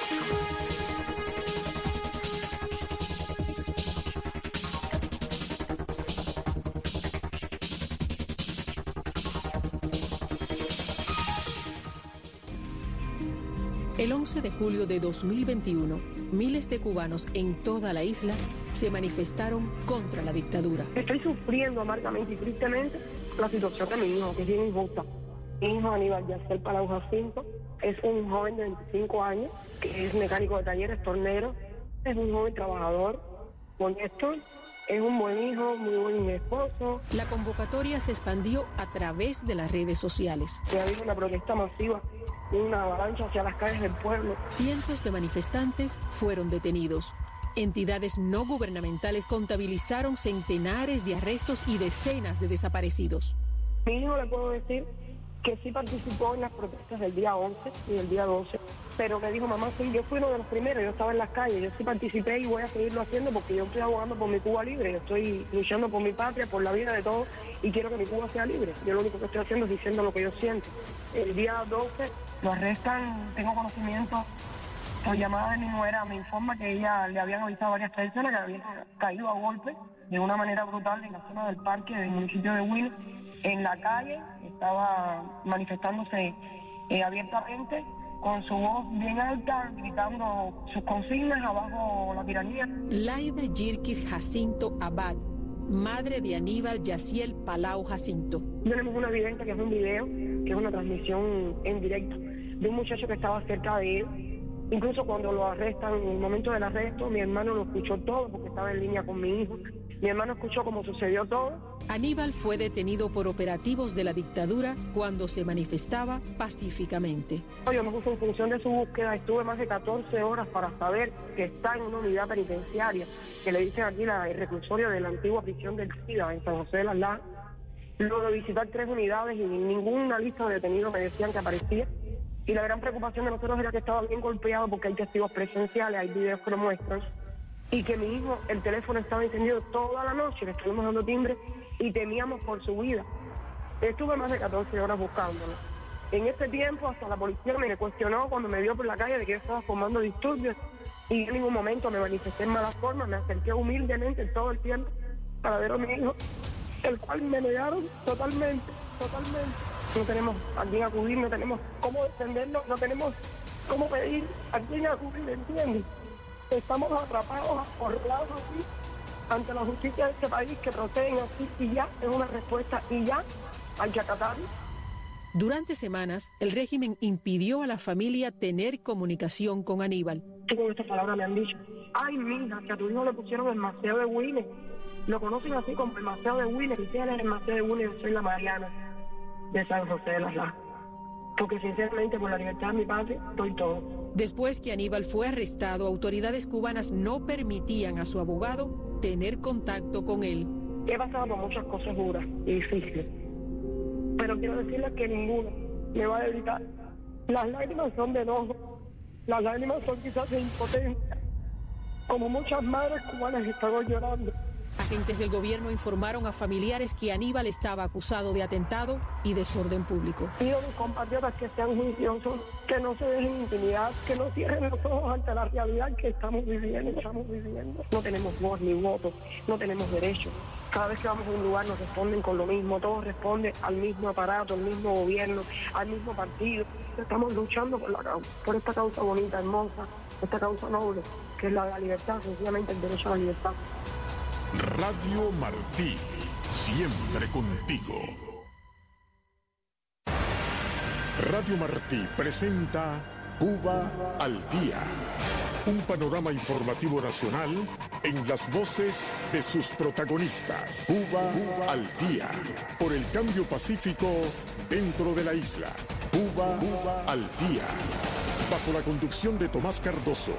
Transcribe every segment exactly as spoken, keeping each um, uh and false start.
El once de julio de dos mil veintiuno, miles de cubanos en toda la isla se manifestaron contra la dictadura. Estoy sufriendo amargamente y tristemente la situación de mi hijo, que es bien injusta. Mi hijo Aníbal Yaciel Palau Jacinto es un joven de veinticinco años, que es mecánico de talleres, tornero, es un joven trabajador, honesto, es un buen hijo, muy buen esposo. La convocatoria se expandió a través de las redes sociales. Ha habido una protesta masiva, una avalancha hacia las calles del pueblo. Cientos de manifestantes fueron detenidos. Entidades no gubernamentales contabilizaron centenares de arrestos y decenas de desaparecidos. Mi hijo, le puedo decir que sí participó en las protestas del día once y del día doce, pero me dijo, mamá, sí, yo fui uno de los primeros, yo estaba en las calles, yo sí participé y voy a seguirlo haciendo porque yo estoy abogando por mi Cuba libre, yo estoy luchando por mi patria, por la vida de todos y quiero que mi Cuba sea libre. Yo lo único que estoy haciendo es diciendo lo que yo siento. El día doce lo arrestan, tengo conocimiento, por llamada de mi nuera me informa que ella le habían avisado a varias personas que habían caído a golpe de una manera brutal en la zona del parque del municipio de Huila. En la calle estaba manifestándose eh, abiertamente, con su voz bien alta, gritando sus consignas abajo la tiranía. Laida Yirkis Jacinto Abad, madre de Aníbal Yaciel Palau Jacinto. Tenemos una evidencia que es un video, que es una transmisión en directo de un muchacho que estaba cerca de él. Incluso cuando lo arrestan, en el momento del arresto, mi hermano lo escuchó todo porque estaba en línea con mi hijo. Mi hermano escuchó cómo sucedió todo. Aníbal fue detenido por operativos de la dictadura cuando se manifestaba pacíficamente. Yo me puse en función de su búsqueda, estuve más de catorce horas para saber que está en una unidad penitenciaria, que le dicen aquí la, el reclusorio de la antigua prisión del SIDA en San José de las Lajas. Luego de visitar tres unidades y ninguna lista de detenidos me decían que aparecía. Y la gran preocupación de nosotros era que estaba bien golpeado porque hay testigos presenciales, hay videos que lo muestran, y que mi hijo, el teléfono estaba encendido toda la noche, le estuvimos dando timbre y temíamos por su vida. Estuve más de catorce horas buscándolo. En este tiempo hasta la policía me cuestionó cuando me vio por la calle de que yo estaba formando disturbios y en ningún momento me manifesté en malas formas, me acerqué humildemente todo el tiempo para ver a mi hijo, el cual me negaron totalmente, totalmente. No tenemos a quién acudir, no tenemos cómo defendernos, no tenemos cómo pedir a quién acudir, ¿entiendes? Estamos atrapados, acorralados así, ante la justicia de este país que proceden así y ya es una respuesta y ya hay que acatarlo. Durante semanas, el régimen impidió a la familia tener comunicación con Aníbal. Y con estas palabras me han dicho, ay, mija, que a tu hijo le pusieron el Maceo de Willy. Lo conocen así como el Maceo de Willy. Si él es el Maceo de Willy, yo soy la Mariana de San José de las Lajas. Porque sinceramente por la libertad de mi patria estoy todo. Después que Aníbal fue arrestado, autoridades cubanas no permitían a su abogado tener contacto con él. He pasado por muchas cosas duras y difíciles, pero quiero decirles que ninguno me va a evitar. Las lágrimas son de enojo, las lágrimas son quizás de impotencia, como muchas madres cubanas están llorando. Agentes del gobierno informaron a familiares que Aníbal estaba acusado de atentado y desorden público. Pido a mis compatriotas que sean juiciosos, que no se dejen intimidar, que no cierren los ojos ante la realidad que estamos viviendo, estamos viviendo. No tenemos voz ni voto, no tenemos derechos. Cada vez que vamos a un lugar nos responden con lo mismo, todos responden al mismo aparato, al mismo gobierno, al mismo partido. Estamos luchando por la causa, por esta causa bonita, hermosa, esta causa noble, que es la de la libertad, sencillamente el derecho a la libertad. Radio Martí, siempre contigo. Radio Martí presenta Cuba al Día, un panorama informativo nacional en las voces de sus protagonistas. Cuba, Cuba al Día, por el cambio pacífico dentro de la isla. Cuba, Cuba al Día, bajo la conducción de Tomás Cardoso.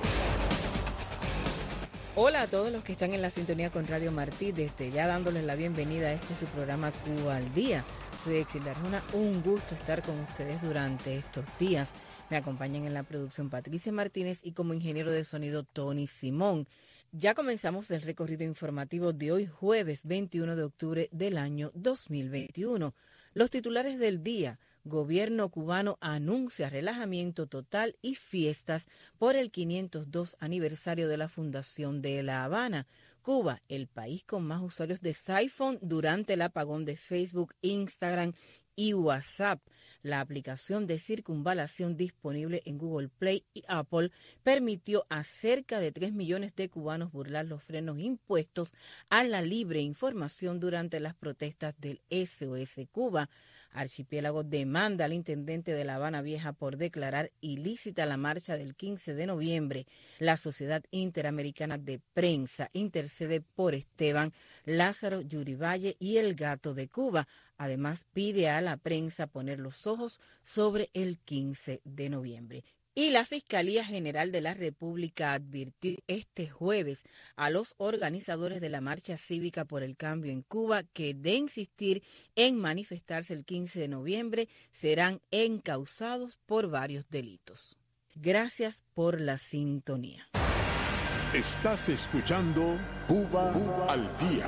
Hola a todos los que están en la sintonía con Radio Martí, desde ya dándoles la bienvenida a este su programa Cuba al Día. Soy Exilda Arjona, un gusto estar con ustedes durante estos días. Me acompañan en la producción Patricia Martínez y como ingeniero de sonido Tony Simón. Ya comenzamos el recorrido informativo de hoy, jueves veintiuno de octubre del año dos mil veintiuno. Los titulares del día: Gobierno cubano anuncia relajamiento total y fiestas por el quinientos dos aniversario de la fundación de La Habana. Cuba, el país con más usuarios de iPhone durante el apagón de Facebook, Instagram y WhatsApp. La aplicación de circunvalación disponible en Google Play y Apple permitió a cerca de tres millones de cubanos burlar los frenos impuestos a la libre información durante las protestas del S O S Cuba. Archipiélago demanda al intendente de La Habana Vieja por declarar ilícita la marcha del quince de noviembre. La Sociedad Interamericana de Prensa intercede por Esteban, Lázaro Yurivalle y el Gato de Cuba. Además, pide a la prensa poner los ojos sobre el quince de noviembre. Y la Fiscalía General de la República advirtió este jueves a los organizadores de la marcha cívica por el cambio en Cuba que, de insistir en manifestarse el quince de noviembre, serán encausados por varios delitos. Gracias por la sintonía. Estás escuchando Cuba, Cuba al Día.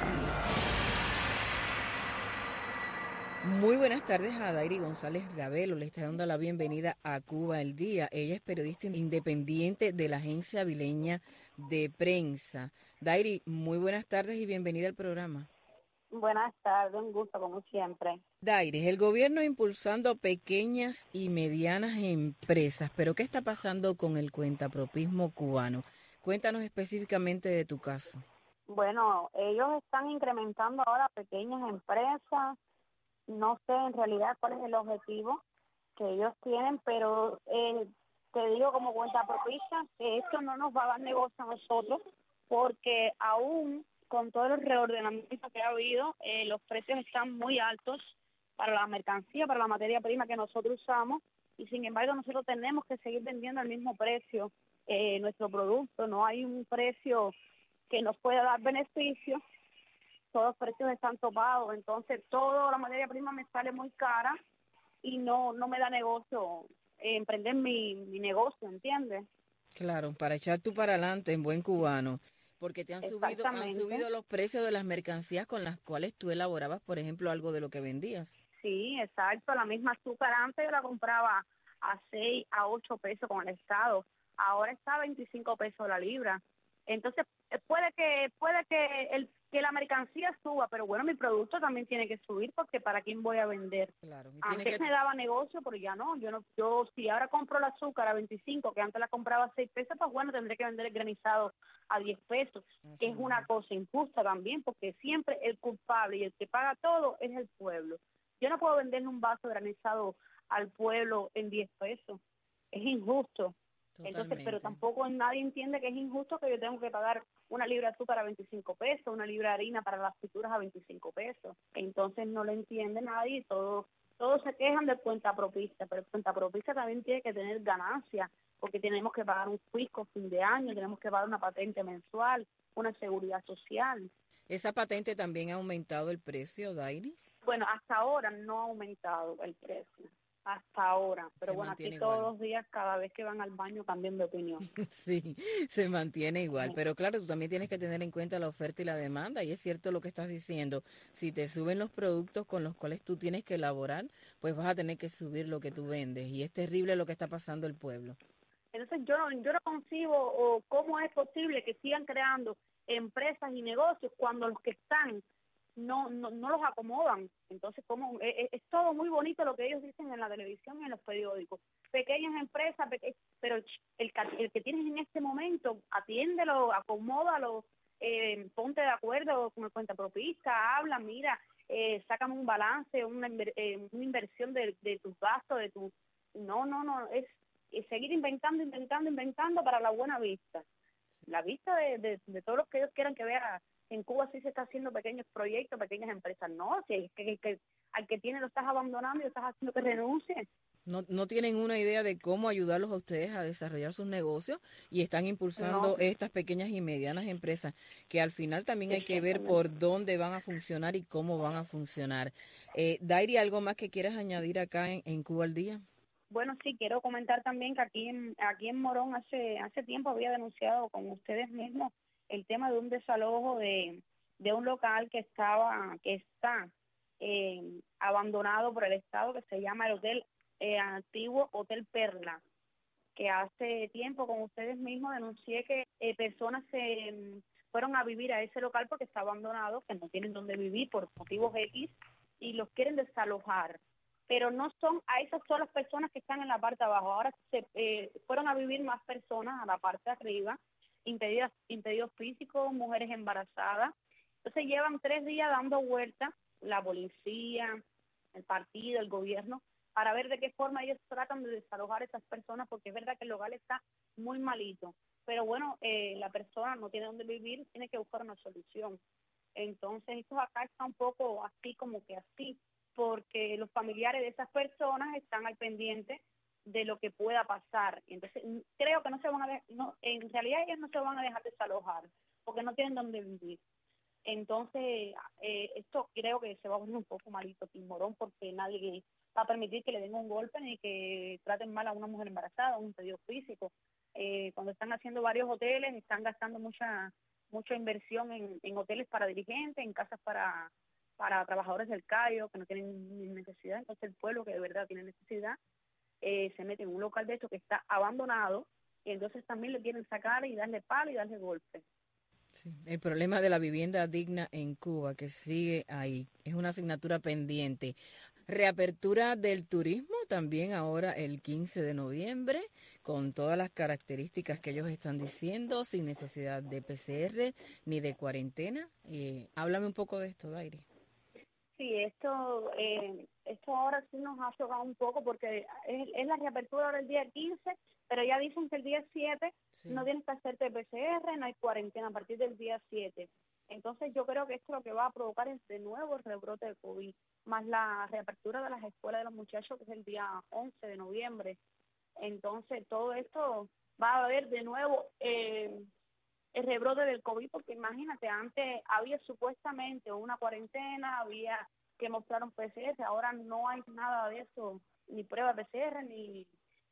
Muy buenas tardes a Dairi González Ravelo. Le está dando la bienvenida a Cuba al Día. Ella es periodista independiente de la Agencia Avileña de Prensa. Dairi, muy buenas tardes y bienvenida al programa. Buenas tardes, un gusto como siempre. Dairi, el gobierno impulsando pequeñas y medianas empresas, pero ¿qué está pasando con el cuentapropismo cubano? Cuéntanos específicamente de tu caso. Bueno, ellos están incrementando ahora pequeñas empresas. No sé en realidad cuál es el objetivo que ellos tienen, pero eh, te digo como cuentapropista que esto no nos va a dar negocio a nosotros, porque aún con todo el reordenamiento que ha habido, eh, los precios están muy altos para la mercancía, para la materia prima que nosotros usamos, y sin embargo nosotros tenemos que seguir vendiendo al mismo precio eh, nuestro producto. No hay un precio que nos pueda dar beneficio. Todos los precios están topados, entonces toda la materia prima me sale muy cara y no no me da negocio eh, emprender mi, mi negocio, ¿entiendes? Claro, para echar tú para adelante en buen cubano, porque te han subido, han subido los precios de las mercancías con las cuales tú elaborabas, por ejemplo, algo de lo que vendías. Sí, exacto, la misma azúcar antes yo la compraba a seis, a ocho pesos con el Estado, ahora está a veinticinco pesos la libra. Entonces puede que puede que el que la mercancía suba, pero bueno, mi producto también tiene que subir, porque ¿para quién voy a vender? Claro, antes que... me daba negocio, pero ya no. Yo no, yo si ahora compro el azúcar a veinticinco, que antes la compraba a seis pesos, pues bueno, tendré que vender el granizado a diez pesos, Así que es una es. cosa injusta también, porque siempre el culpable y el que paga todo es el pueblo. Yo no puedo venderle un vaso granizado al pueblo en diez pesos, es injusto. Totalmente. Entonces, pero tampoco nadie entiende que es injusto que yo tengo que pagar una libra de azúcar a veinticinco pesos, una libra de harina para las frituras a veinticinco pesos. Entonces no lo entiende nadie y todos todos se quejan del cuentapropista, pero el cuentapropista también tiene que tener ganancias, porque tenemos que pagar un fisco fin de año, tenemos que pagar una patente mensual, una seguridad social. ¿Esa patente también ha aumentado el precio, Dairis? Bueno, hasta ahora no ha aumentado el precio. Hasta ahora, pero se bueno, aquí igual. Todos los días, cada vez que van al baño, cambian de opinión. Sí, se mantiene igual, sí. Pero claro, tú también tienes que tener en cuenta la oferta y la demanda, y es cierto lo que estás diciendo. Si te suben los productos con los cuales tú tienes que elaborar, pues vas a tener que subir lo que tú vendes, y es terrible lo que está pasando el pueblo. Entonces yo no, yo no concibo o cómo es posible que sigan creando empresas y negocios cuando los que están no no no los acomodan. Entonces, como es, es todo muy bonito lo que ellos dicen en la televisión y en los periódicos. Pequeñas empresas, peque, pero el, el que tienes en este momento, atiéndelo, acomódalo, eh, ponte de acuerdo con el cuentapropista, habla, mira, eh, sácame un balance, una, eh, una inversión de, de tus gastos, de tu... No, no, no, es, es seguir inventando, inventando, inventando para la buena vista. La vista de, de, de todos los que ellos quieran que vea. En Cuba sí se está haciendo pequeños proyectos, pequeñas empresas. No, si que, que, al que tiene lo estás abandonando y lo estás haciendo que renuncie. No, no tienen una idea de cómo ayudarlos a ustedes a desarrollar sus negocios y están impulsando no. estas pequeñas y medianas empresas que al final también hay que ver por dónde van a funcionar y cómo van a funcionar. Eh, Dairi, ¿algo más que quieras añadir acá en, en Cuba al Día? Bueno, sí, quiero comentar también que aquí en, aquí en Morón hace, hace tiempo había denunciado con ustedes mismos el tema de un desalojo de, de un local que estaba que está eh, abandonado por el Estado que se llama el Hotel eh, Antiguo Hotel Perla, que hace tiempo con ustedes mismos denuncié que eh, personas se mm, fueron a vivir a ese local porque está abandonado, que no tienen dónde vivir por motivos X y los quieren desalojar. Pero no son a esas solas personas que están en la parte de abajo. Ahora se eh, fueron a vivir más personas a la parte de arriba, impedidas, impedidos físicos, mujeres embarazadas. Entonces llevan tres días dando vueltas, la policía, el partido, el gobierno, para ver de qué forma ellos tratan de desalojar a esas personas, porque es verdad que el local está muy malito. Pero bueno, eh, la persona no tiene dónde vivir, tiene que buscar una solución. Entonces esto acá está un poco así como que así, porque los familiares de esas personas están al pendiente de lo que pueda pasar. Entonces creo que no se van a de, no, en realidad ellos no se van a dejar desalojar porque no tienen dónde vivir. Entonces eh, esto creo que se va a poner un poco malito, timorón, porque nadie va a permitir que le den un golpe ni que traten mal a una mujer embarazada, un pedido físico. Eh, cuando están haciendo varios hoteles, están gastando mucha mucha inversión en, en hoteles para dirigentes, en casas para para trabajadores del Cayo que no tienen necesidad. Entonces el pueblo que de verdad tiene necesidad eh, se mete en un local de esto que está abandonado y entonces también le quieren sacar y darle palo y darle golpe. Sí, el problema de la vivienda digna en Cuba que sigue ahí es una asignatura pendiente. Reapertura del turismo también ahora el quince de noviembre con todas las características que ellos están diciendo, sin necesidad de P C R ni de cuarentena. Eh, háblame un poco de esto, Dairi. Sí, esto eh, esto ahora sí nos ha chocado un poco porque es, es la reapertura ahora el día quince, pero ya dicen que el día siete sí. No tienes que hacerte P C R, no hay cuarentena a partir del día siete. Entonces yo creo que esto lo que va a provocar es de nuevo el rebrote de COVID, más la reapertura de las escuelas de los muchachos que es el día once de noviembre. Entonces todo esto va a haber de nuevo eh, el rebrote del COVID, porque imagínate, antes había supuestamente una cuarentena, había que mostrar un P C R, ahora no hay nada de eso, ni prueba de P C R, ni,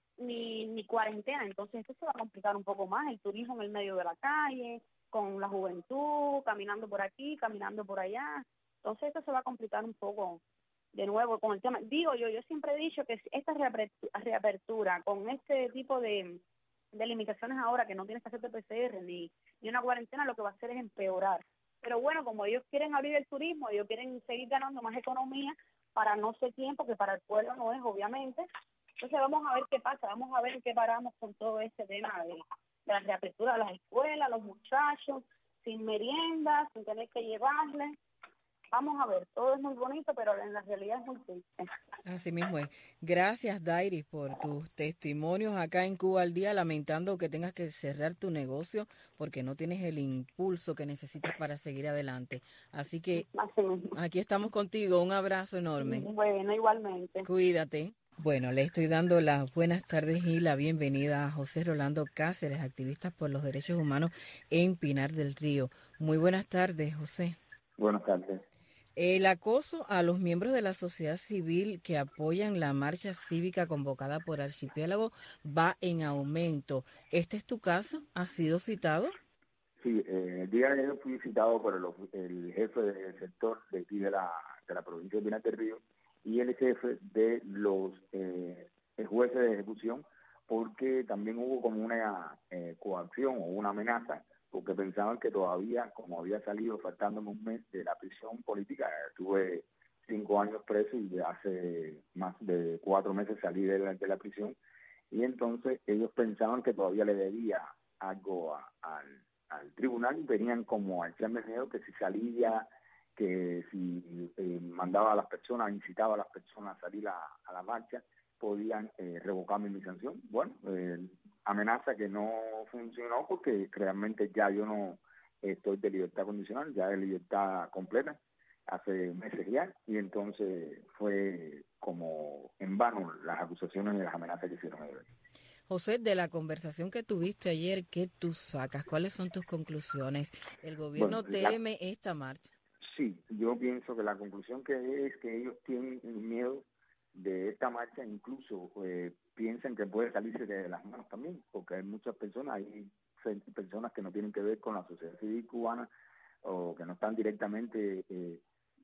ni, ni cuarentena. Entonces esto se va a complicar un poco más, el turismo en el medio de la calle, con la juventud, caminando por aquí, caminando por allá. Entonces esto se va a complicar un poco de nuevo con el tema. Digo yo, yo siempre he dicho que esta reapertura, reapertura con este tipo de, de limitaciones ahora, que no tienes que hacerte P C R ni, ni una cuarentena, lo que va a hacer es empeorar. Pero bueno, como ellos quieren abrir el turismo, ellos quieren seguir ganando más economía para no sé quién, porque para el pueblo no es, obviamente. Entonces vamos a ver qué pasa, vamos a ver en qué paramos con todo este tema de, de la reapertura de las escuelas, los muchachos, sin meriendas, sin tener que llevarles. Vamos a ver, todo es muy bonito, pero en la realidad es muy triste. Así mismo es. Gracias, Dairi, por tus testimonios acá en Cuba al Día, lamentando que tengas que cerrar tu negocio porque no tienes el impulso que necesitas para seguir adelante. Así que aquí estamos contigo. Un abrazo enorme. Bueno, igualmente. Cuídate. Bueno, le estoy dando las buenas tardes y la bienvenida a José Rolando Cáceres, activista por los derechos humanos en Pinar del Río. Muy buenas tardes, José. Buenas tardes. El acoso a los miembros de la sociedad civil que apoyan la marcha cívica convocada por Archipiélago va en aumento. ¿Este es tu caso? ¿Has sido citado? Sí, eh, el día de ayer fui citado por el, el jefe del sector de aquí de la, de la provincia de Pinar del Río y el jefe de los eh, jueces de ejecución, porque también hubo como una eh, coacción o una amenaza, porque pensaban que todavía, como había salido faltándome un mes de la prisión política, estuve cinco años preso y hace más de cuatro meses salí de la, de la prisión, y entonces ellos pensaban que todavía le debía algo a, a, al tribunal y venían como a echarme miedo que si salía, que si eh, mandaba a las personas, incitaba a las personas a salir a, a la marcha, podían eh, revocarme mi sanción. Bueno, eh, amenaza que no funcionó porque realmente ya yo no estoy de libertad condicional, ya de libertad completa, hace meses ya, y entonces fue como en vano las acusaciones y las amenazas que hicieron ellos. José, de la conversación que tuviste ayer, ¿qué tú sacas? ¿Cuáles son tus conclusiones? ¿El gobierno bueno, teme la, esta marcha? Sí, yo pienso que la conclusión que es que ellos tienen miedo de esta marcha, incluso eh, piensan que puede salirse de las manos también, porque hay muchas personas, hay personas que no tienen que ver con la sociedad civil cubana o que no están directamente eh,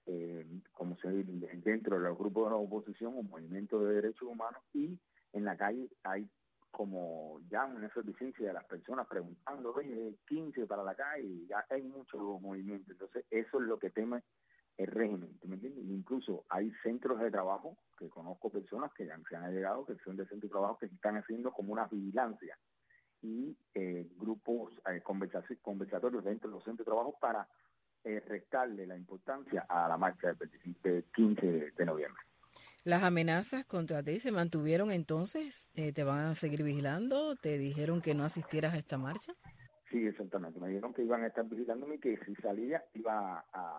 eh, como se dentro de los grupos de la oposición o movimientos de derechos humanos, y en la calle hay como ya una efervescencia de las personas preguntando, oye, quince para la calle, ya hay mucho movimiento. Entonces eso es lo que teme el régimen, ¿tú me entiendes? Incluso hay centros de trabajo, que conozco personas que ya se han llegado, que son de centros de trabajo que están haciendo como una vigilancia y eh, grupos eh, conversatorios dentro de los centros de trabajo para eh, restarle la importancia a la marcha del quince de noviembre. ¿Las amenazas contra ti se mantuvieron entonces? Eh, ¿Te van a seguir vigilando? ¿Te dijeron que no asistieras a esta marcha? Sí, exactamente. Me dijeron que iban a estar visitándome y que si salía iba a,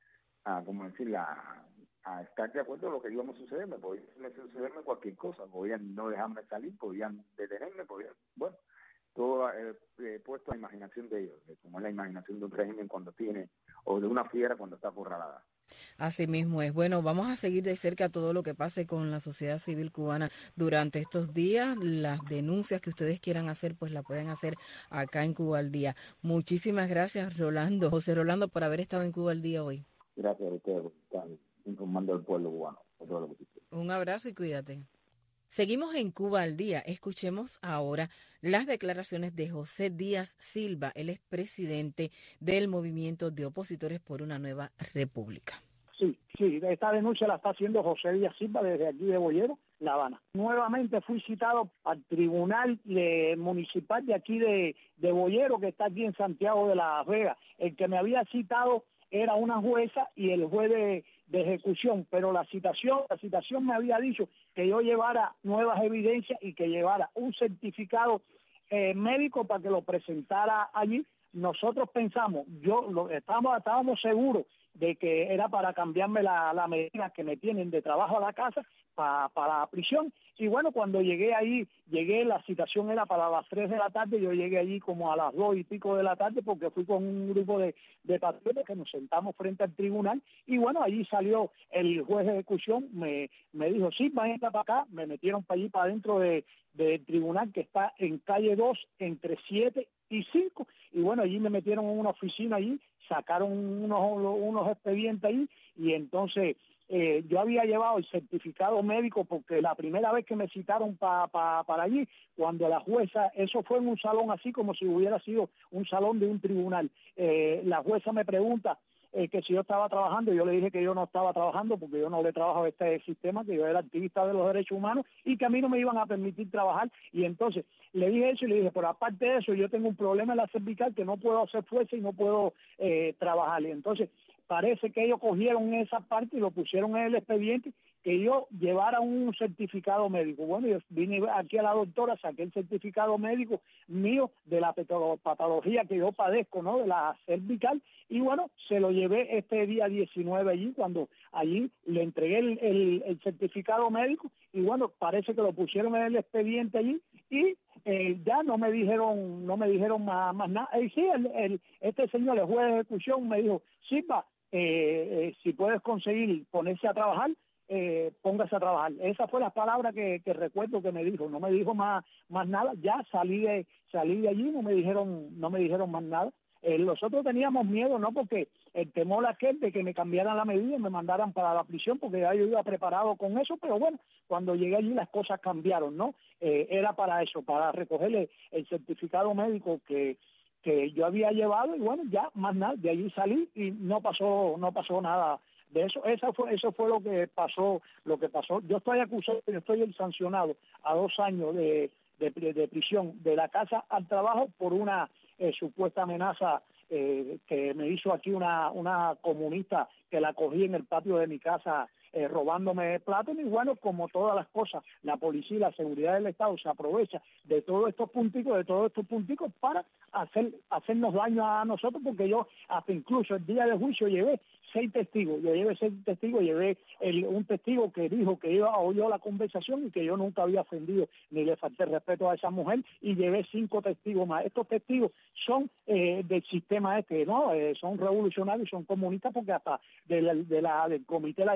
a como decir, a, a estar de acuerdo a lo que íbamos a suceder. Me podía sucederme cualquier cosa. Podían no dejarme salir, podían detenerme, podían... Bueno, todo eh, eh, puesto a la imaginación de ellos, de como es la imaginación de un régimen cuando tiene, o de una fiera cuando está acorralada. Así mismo es. Bueno, vamos a seguir de cerca todo lo que pase con la sociedad civil cubana durante estos días. Las denuncias que ustedes quieran hacer, pues la pueden hacer acá en Cuba al Día. Muchísimas gracias, Rolando, José Rolando, por haber estado en Cuba al Día hoy. Gracias a ustedes por estar informando al pueblo cubano. Por todo lo que Un abrazo y cuídate. Seguimos en Cuba al Día. Escuchemos ahora las declaraciones de José Díaz Silva. Él es presidente del Movimiento de Opositores por una Nueva República. Sí, sí, esta denuncia la está haciendo José Díaz Silva desde aquí de Boyero, La Habana. Nuevamente fui citado al Tribunal de, Municipal de aquí de, de Boyero, que está aquí en Santiago de Las Vegas. El que me había citado era una jueza y el juez de, de ejecución, pero la citación, la citación me había dicho que yo llevara nuevas evidencias y que llevara un certificado eh, médico para que lo presentara allí. Nosotros pensamos, yo lo, estábamos, estábamos seguros de que era para cambiarme la, la medida que me tienen de trabajo a la casa para pa la prisión. Y bueno, cuando llegué ahí, llegué, la citación era para las tres de la tarde, yo llegué allí como a las dos y pico de la tarde porque fui con un grupo de, de patriotas que nos sentamos frente al tribunal y bueno, allí salió el juez de ejecución, me, me dijo, sí, vayan para acá, me metieron para allí, para adentro de, del tribunal que está en calle dos, entre siete y cinco, y bueno, allí me metieron en una oficina allí, sacaron unos, unos expedientes ahí y entonces eh, yo había llevado el certificado médico porque la primera vez que me citaron pa, pa, para allí, cuando la jueza, eso fue en un salón así como si hubiera sido un salón de un tribunal, eh, la jueza me pregunta eh, que si yo estaba trabajando, yo le dije que yo no estaba trabajando porque yo no le trabajo a este sistema, que yo era activista de los derechos humanos y que a mí no me iban a permitir trabajar, y entonces le dije eso y le dije, pero aparte de eso yo tengo un problema en la cervical que no puedo hacer fuerza y no puedo eh, trabajar, y entonces parece que ellos cogieron esa parte y lo pusieron en el expediente que yo llevara un certificado médico. Bueno, yo vine aquí a la doctora, saqué el certificado médico mío de la patología que yo padezco, ¿no?, de la cervical, y bueno, se lo llevé este día diecinueve allí, cuando allí le entregué el, el, el certificado médico, y bueno, parece que lo pusieron en el expediente allí, y eh, ya no me dijeron no me dijeron más, más nada. Y sí, el, el, este señor, el juez de ejecución, me dijo, Silva, eh, eh, si puedes conseguir ponerse a trabajar, eh, póngase a trabajar. Esa fue la palabra que, que recuerdo que me dijo, no me dijo más más nada. Ya salí de salí de allí, no me dijeron no me dijeron más nada. Eh, nosotros teníamos miedo, no porque el temor aquel de que me cambiaran la medida y me mandaran para la prisión, porque ya yo iba preparado con eso, pero bueno, cuando llegué allí las cosas cambiaron, ¿no? Eh, era para eso, para recogerle el certificado médico que que yo había llevado, y bueno, ya más nada, de allí salí y no pasó no pasó nada de eso. Eso fue eso fue lo que pasó, lo que pasó. Yo estoy acusado, yo estoy sancionado a dos años de, de, de prisión de la casa al trabajo por una eh, supuesta amenaza eh, que me hizo aquí una una comunista que la cogí en el patio de mi casa eh, robándome plátano. Y bueno, como todas las cosas, la policía y la seguridad del Estado se aprovecha de todos estos punticos, de todos estos punticos para hacer hacernos daño a nosotros, porque yo hasta incluso el día de juicio llevé seis testigos, yo llevé seis testigos, llevé el, un testigo que dijo que iba oyó la conversación y que yo nunca había ofendido ni le falté respeto a esa mujer, y llevé cinco testigos más. Estos testigos son eh, del sistema este, ¿no? Eh, son revolucionarios, son comunistas, porque hasta de la, de la, del comité la llevamos, pero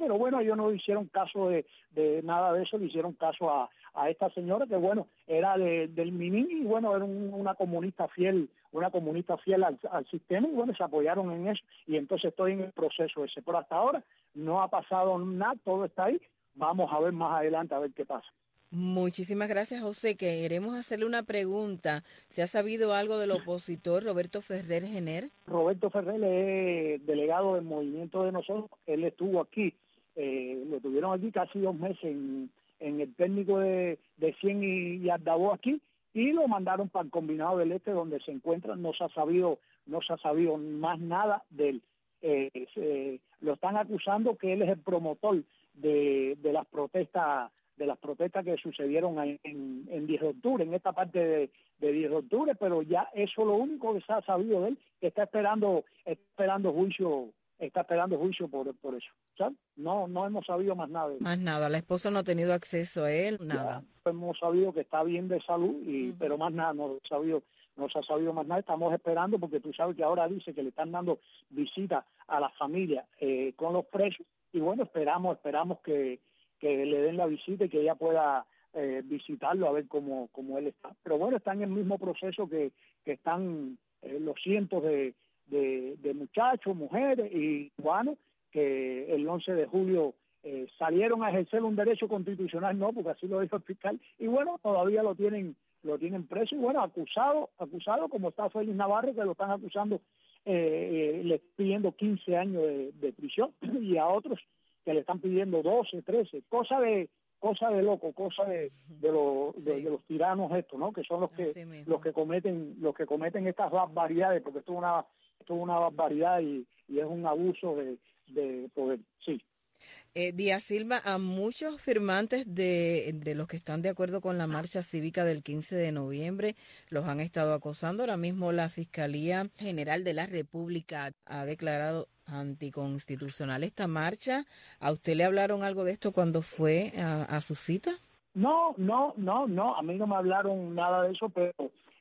pero bueno, ellos no hicieron caso de, de nada de eso, le hicieron caso a, a esta señora que bueno, era de, del Minin y bueno, era un, una comunista fiel, una comunista fiel al, al sistema y bueno, se apoyaron en eso y entonces estoy en el proceso ese, pero hasta ahora no ha pasado nada, todo está ahí, vamos a ver más adelante a ver qué pasa. Muchísimas gracias, José. Queremos hacerle una pregunta. ¿Se ha sabido algo del opositor Roberto Ferrer Gener? Roberto Ferrer es delegado del movimiento de nosotros. Él estuvo aquí, eh, lo tuvieron aquí casi dos meses en, en el técnico de, de Cien y, y Ardabó aquí y lo mandaron para el Combinado del Este donde se encuentra. No se ha sabido, no se ha sabido más nada de él. Eh, eh, lo están acusando que él es el promotor de, de las protestas de las protestas que sucedieron en, en, en diez de octubre, en esta parte de, de diez de octubre, pero ya eso es lo único que se ha sabido de él, que está esperando, está esperando juicio, está esperando juicio por, por eso, ¿sabes? No, no hemos sabido más nada de él. Más nada, la esposa no ha tenido acceso a él, nada. Ya hemos sabido que está bien de salud, y, uh-huh. pero más nada, no he sabido, no se ha sabido más nada, estamos esperando, porque tú sabes que ahora dice que le están dando visitas a las familias eh, con los presos, y bueno, esperamos, esperamos que que le den la visita y que ella pueda eh, visitarlo a ver cómo, cómo él está. Pero bueno, está en el mismo proceso que, que están eh, los cientos de, de, de muchachos, mujeres y cubanos que el once de julio eh, salieron a ejercer un derecho constitucional, no, porque así lo dijo el fiscal, y bueno, todavía lo tienen lo tienen preso y bueno, acusado, acusado como está Félix Navarro, que lo están acusando, eh, eh, le pidiendo quince años de, de prisión y a otros que le están pidiendo doce, trece, cosa de cosa de loco, cosa de de, lo, sí. de, de los tiranos estos, ¿no? Que son los que los que cometen los que cometen estas barbaridades, porque esto es una esto es una barbaridad y, y es un abuso de, de poder, sí. Eh, Díaz Silva, a muchos firmantes de, de los que están de acuerdo con la marcha cívica del quince de noviembre los han estado acosando. Ahora mismo la Fiscalía General de la República ha declarado anticonstitucional esta marcha. ¿A usted le hablaron algo de esto cuando fue a, a su cita? No, no, no, no, a mí no me hablaron nada de eso, pero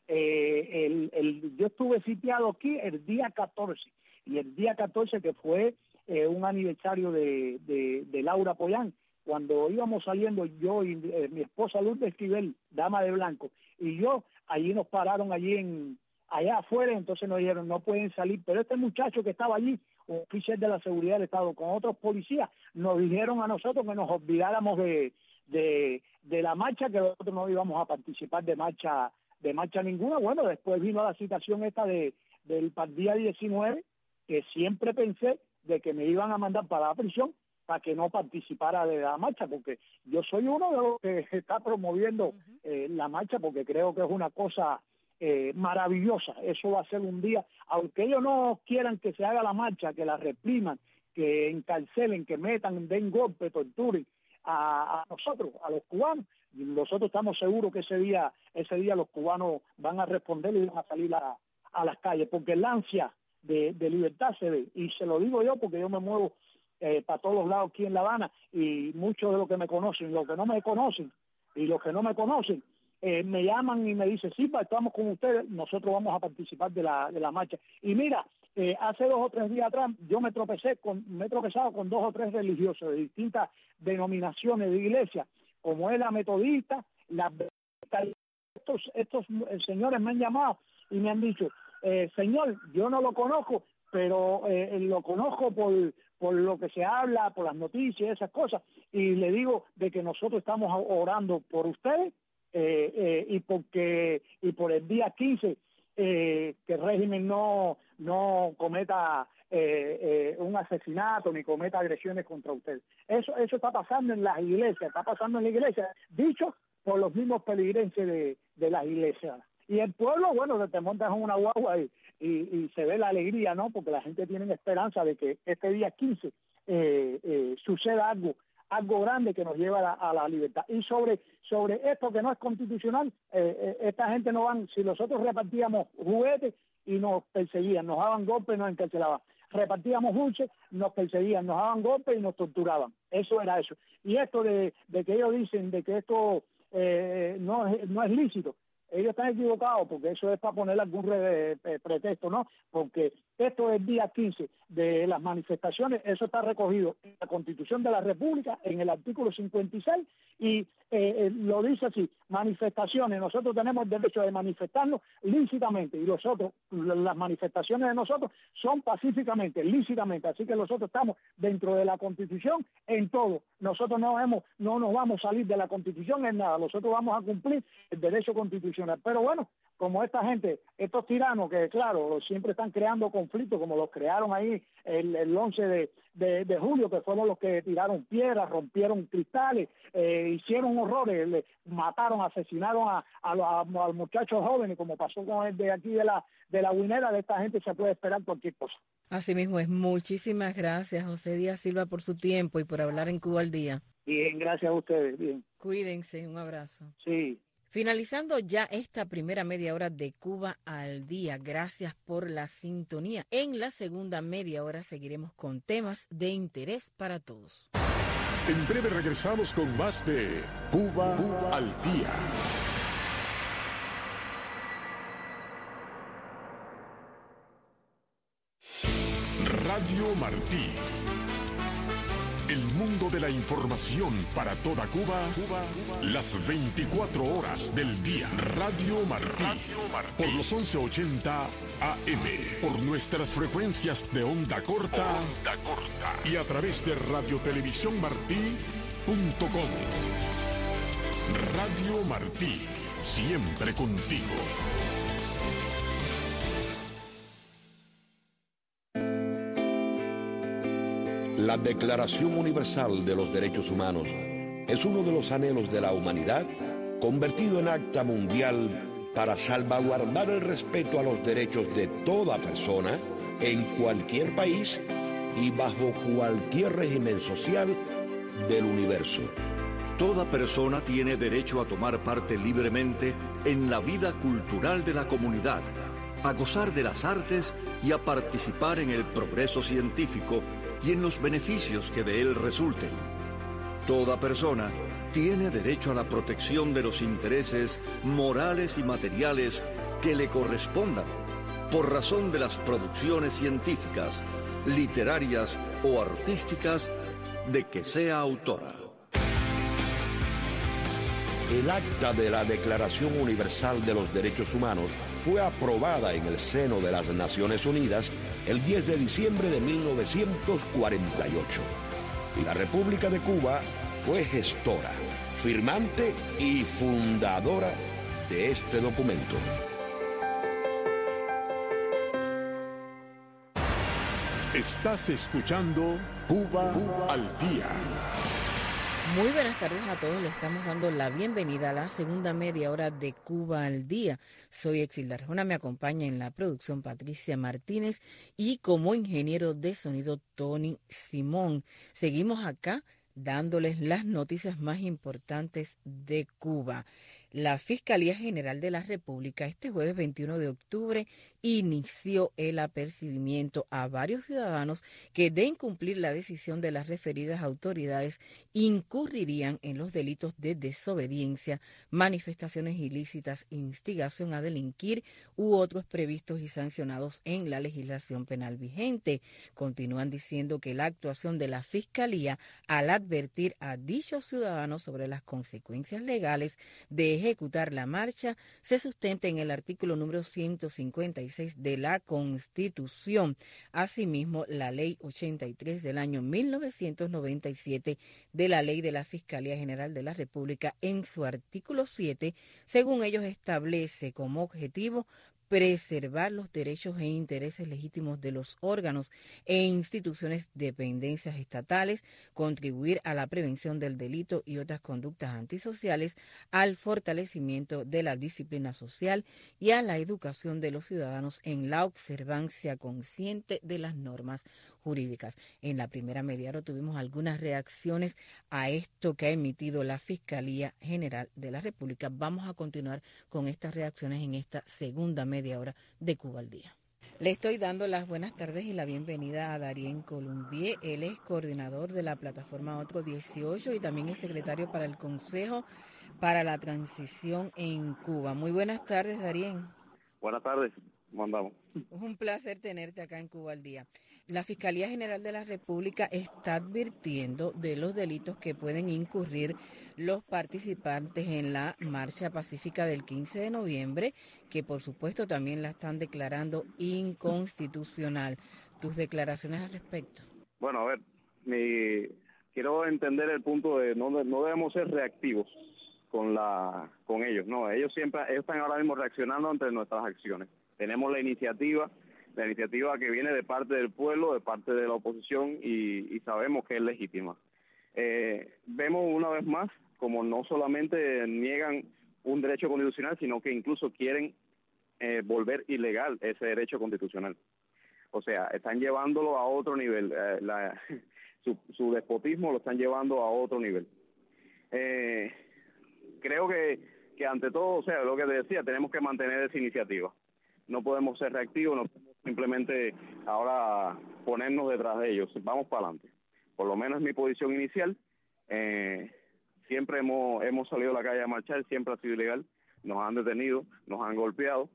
eh, el, el, yo estuve sitiado aquí el día catorce, y el día catorce que fue eh, un aniversario de, de, de Laura Pollán, cuando íbamos saliendo yo y eh, mi esposa Lourdes Esquivel, dama de blanco, y yo, allí nos pararon allí en allá afuera, entonces nos dijeron no pueden salir, pero este muchacho que estaba allí, un oficial de la seguridad del Estado con otros policías, nos dijeron a nosotros que nos olvidáramos de, de, de la marcha, que nosotros no íbamos a participar de marcha de marcha ninguna. Bueno, después vino la citación esta de del para el día diecinueve, que siempre pensé de que me iban a mandar para la prisión para que no participara de la marcha, porque yo soy uno de los que está promoviendo eh, la marcha, porque creo que es una cosa eh, maravillosa. Eso va a ser un día, aunque ellos no quieran que se haga la marcha, que la repriman, que encarcelen, que metan, den golpe, torturen a, a nosotros, a los cubanos. Nosotros estamos seguros que ese día, ese día los cubanos van a responder y van a salir a, a las calles, porque el ansia de, de libertad se ve, y se lo digo yo porque yo me muevo eh, para todos los lados aquí en La Habana, y muchos de los que me conocen, los que no me conocen y los que no me conocen, eh, me llaman y me dicen, sí, estamos con ustedes, nosotros vamos a participar de la, de la marcha. Y mira, eh, hace dos o tres días atrás yo me tropecé con, me he tropezado con dos o tres religiosos de distintas denominaciones de iglesia, como es la metodista, la estos, estos señores me han llamado y me han dicho, eh, señor, yo no lo conozco, pero eh, lo conozco por, por lo que se habla, por las noticias, esas cosas, y le digo de que nosotros estamos orando por ustedes eh, eh, y porque y por el día quince eh, que el régimen no no cometa eh, eh, un asesinato ni cometa agresiones contra ustedes. Eso eso está pasando en las iglesias, está pasando en la iglesia, dicho por los mismos peligrenses de, de las iglesias. Y el pueblo, bueno, te montas en una guagua y, y, y se ve la alegría, ¿no? Porque la gente tiene esperanza de que este día quince eh, eh, suceda algo, algo grande que nos lleva a la, a la libertad. Y sobre sobre esto que no es constitucional, eh, eh, esta gente no van, si nosotros repartíamos juguetes y nos perseguían, nos daban golpes y nos encarcelaban. Repartíamos dulces, nos perseguían, nos daban golpes y nos torturaban. Eso era eso. Y esto de, de que ellos dicen de que esto eh, no, es, no es lícito, ellos están equivocados porque eso es para poner algún re, eh, pretexto, ¿no? Porque esto es día quince de las manifestaciones, eso está recogido en la Constitución de la República, en el artículo cincuenta y seis, y eh, eh, lo dice así, manifestaciones, nosotros tenemos el derecho de manifestarnos lícitamente, y nosotros, las manifestaciones de nosotros son pacíficamente, lícitamente, así que nosotros estamos dentro de la Constitución en todo, nosotros no, hemos, no nos vamos a salir de la Constitución en nada, nosotros vamos a cumplir el derecho constitucional, pero bueno, como esta gente, estos tiranos que, claro, siempre están creando conflictos, como los crearon ahí el, el once de, de, de julio, que fueron los que tiraron piedras, rompieron cristales, eh, hicieron horrores, le mataron, asesinaron a, a, los, a, a los muchachos jóvenes, como pasó con el de aquí de la, de la Guinera, de esta gente se puede esperar cualquier cosa. Así mismo es. Muchísimas gracias, José Díaz Silva, por su tiempo y por hablar en Cuba al Día. Bien, gracias a ustedes. Bien. Cuídense, un abrazo. Sí. Finalizando ya esta primera media hora de Cuba al Día, gracias por la sintonía. En la segunda media hora seguiremos con temas de interés para todos. En breve regresamos con más de Cuba, Cuba al Día. Radio Martí. El mundo de la información para toda Cuba, Cuba, Cuba, las veinticuatro horas del día. Radio Martí, Radio Martí. Por los once ochenta A M, por nuestras frecuencias de onda corta, onda corta y a través de radiotelevisiónmartí punto com. Radio Martí, siempre contigo. La Declaración Universal de los Derechos Humanos es uno de los anhelos de la humanidad convertido en acta mundial para salvaguardar el respeto a los derechos de toda persona en cualquier país y bajo cualquier régimen social del universo. Toda persona tiene derecho a tomar parte libremente en la vida cultural de la comunidad, a gozar de las artes y a participar en el progreso científico y en los beneficios que de él resulten. Toda persona tiene derecho a la protección de los intereses morales y materiales que le correspondan por razón de las producciones científicas, literarias o artísticas de que sea autora. El acta de la Declaración Universal de los Derechos Humanos fue aprobada en el seno de las Naciones Unidas el diez de diciembre de mil novecientos cuarenta y ocho. Y la República de Cuba fue gestora, firmante y fundadora de este documento. Estás escuchando Cuba, Cuba al Día. Muy buenas tardes a todos, le estamos dando la bienvenida a la segunda media hora de Cuba al Día. Soy Exilda Arjona, me acompaña en la producción Patricia Martínez y como ingeniero de sonido Tony Simón. Seguimos acá dándoles las noticias más importantes de Cuba. La Fiscalía General de la República este jueves veintiuno de octubre inició el apercibimiento a varios ciudadanos que de incumplir la decisión de las referidas autoridades incurrirían en los delitos de desobediencia, manifestaciones ilícitas, instigación a delinquir u otros previstos y sancionados en la legislación penal vigente. Continúan diciendo que la actuación de la Fiscalía al advertir a dichos ciudadanos sobre las consecuencias legales de ejecutar la marcha se sustenta en el artículo número ciento cincuenta y seis de la Constitución. Asimismo, la Ley ochenta y tres del año mil novecientos noventa y siete de la Ley de la Fiscalía General de la República en su artículo siete, según ellos establece como objetivo preservar los derechos e intereses legítimos de los órganos e instituciones dependencias estatales, contribuir a la prevención del delito y otras conductas antisociales, al fortalecimiento de la disciplina social y a la educación de los ciudadanos en la observancia consciente de las normas jurídicas. En la primera media hora tuvimos algunas reacciones a esto que ha emitido la Fiscalía General de la República. Vamos a continuar con estas reacciones en esta segunda media hora de Cuba al Día. Le estoy dando las buenas tardes y la bienvenida a Darien Columbier. Él es coordinador de la plataforma Otro dieciocho y también es secretario para el Consejo para la transición en Cuba. Muy buenas tardes, Darien. Buenas tardes, ¿cómo andamos? Es un placer tenerte acá en Cuba al Día. La Fiscalía General de la República está advirtiendo de los delitos que pueden incurrir los participantes en la marcha pacífica del quince de noviembre, que por supuesto también la están declarando inconstitucional. ¿Tus declaraciones al respecto? Bueno, a ver, mi, quiero entender el punto de no, no debemos ser reactivos con la con ellos, no, ellos siempre ellos están ahora mismo reaccionando ante nuestras acciones. Tenemos la iniciativa, la iniciativa que viene de parte del pueblo, de parte de la oposición y, y sabemos que es legítima. Eh, vemos una vez más como no solamente niegan un derecho constitucional, sino que incluso quieren eh, volver ilegal ese derecho constitucional. O sea, están llevándolo a otro nivel, eh, la, su, su despotismo lo están llevando a otro nivel. Eh, creo que, que ante todo, o sea, lo que te decía, tenemos que mantener esa iniciativa. No podemos ser reactivos, no podemos simplemente ahora ponernos detrás de ellos. Vamos para adelante. Por lo menos es mi posición inicial. Eh, siempre hemos hemos salido a la calle a marchar, siempre ha sido ilegal. Nos han detenido, nos han golpeado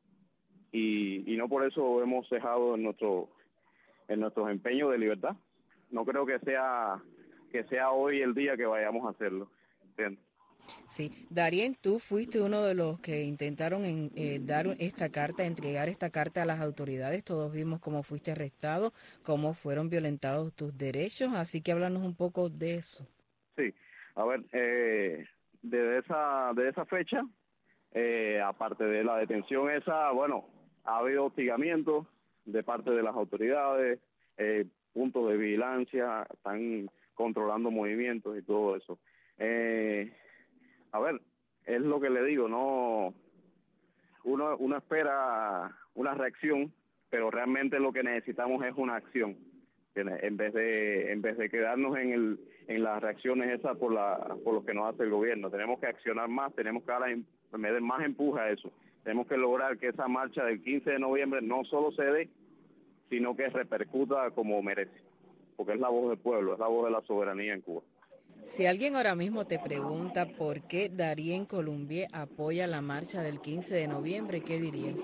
y, y no por eso hemos cejado en nuestro en nuestros empeños de libertad. No creo que sea que sea hoy el día que vayamos a hacerlo. ¿Entiendes? Sí, Darien, tú fuiste uno de los que intentaron en, eh, dar esta carta, entregar esta carta a las autoridades. Todos vimos cómo fuiste arrestado, cómo fueron violentados tus derechos, así que háblanos un poco de eso. Sí, a ver, eh, desde esa de esa fecha, eh, aparte de la detención esa, bueno, ha habido hostigamiento de parte de las autoridades, eh, puntos de vigilancia, están controlando movimientos y todo eso. Eh, A ver, es lo que le digo, no, uno, uno espera una reacción, pero realmente lo que necesitamos es una acción, en vez de en vez de quedarnos en el en las reacciones esas por la por lo que nos hace el gobierno. Tenemos que accionar más, tenemos que ahora meter más empuje a eso. Tenemos que lograr que esa marcha del quince de noviembre no solo se dé, sino que repercuta como merece, porque es la voz del pueblo, es la voz de la soberanía en Cuba. Si alguien ahora mismo te pregunta por qué Darien Colombier apoya la marcha del quince de noviembre, ¿qué dirías?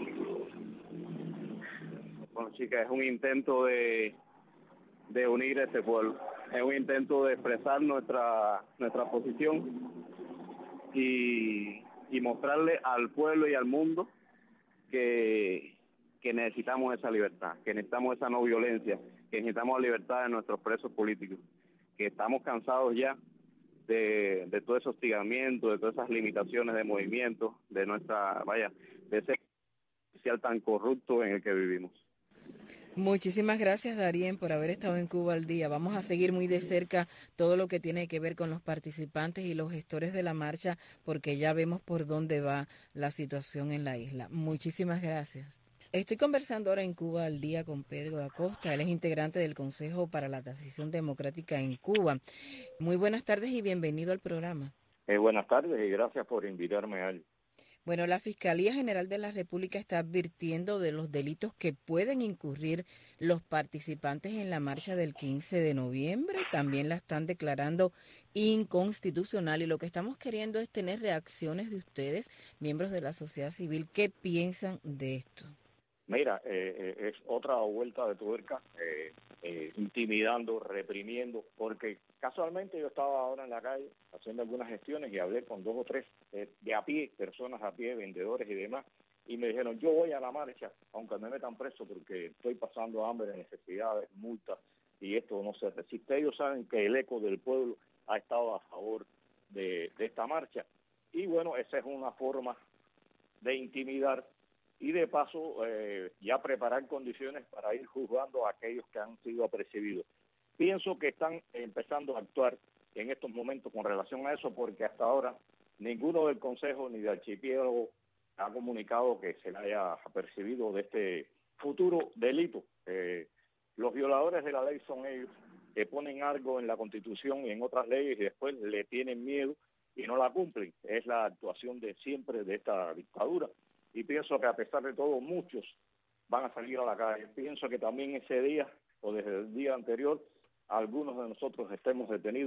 Bueno, chicas, es un intento de, de unir a ese pueblo, es un intento de expresar nuestra nuestra posición y, y mostrarle al pueblo y al mundo que, que necesitamos esa libertad, que necesitamos esa no violencia, que necesitamos la libertad de nuestros presos políticos, que estamos cansados ya de, de todo ese hostigamiento, de todas esas limitaciones de movimiento, de nuestra, vaya, de ese social tan corrupto en el que vivimos. Muchísimas gracias, Darien, por haber estado en Cuba al Día. Vamos a seguir muy de cerca todo lo que tiene que ver con los participantes y los gestores de la marcha, porque ya vemos por dónde va la situación en la isla. Muchísimas gracias. Estoy conversando ahora en Cuba al Día con Pedro Acosta. Él es integrante del Consejo para la Transición Democrática en Cuba. Muy buenas tardes y bienvenido al programa. Eh, buenas tardes y gracias por invitarme a él. Bueno, la Fiscalía General de la República está advirtiendo de los delitos que pueden incurrir los participantes en la marcha del quince de noviembre. También la están declarando inconstitucional y lo que estamos queriendo es tener reacciones de ustedes, miembros de la sociedad civil. ¿Qué piensan de esto? Mira, eh, eh, es otra vuelta de tuerca, eh, eh, intimidando, reprimiendo, porque casualmente yo estaba ahora en la calle haciendo algunas gestiones y hablé con dos o tres eh, de a pie, personas a pie, vendedores y demás, y me dijeron, yo voy a la marcha, aunque me metan preso porque estoy pasando hambre, necesidades, multas, y esto no se resiste. Ellos saben que el eco del pueblo ha estado a favor de, de esta marcha, y bueno, esa es una forma de intimidar y de paso eh, ya preparar condiciones para ir juzgando a aquellos que han sido apercibidos. Pienso que están empezando a actuar en estos momentos con relación a eso, porque hasta ahora ninguno del Consejo ni del Archipiélago ha comunicado que se le haya apercibido de este futuro delito. Eh, los violadores de la ley son ellos, que ponen algo en la Constitución y en otras leyes y después le tienen miedo y no la cumplen. Es la actuación de siempre de esta dictadura. Y pienso que a pesar de todo muchos van a salir a la calle. Pienso que también ese día o desde el día anterior algunos de nosotros estemos detenidos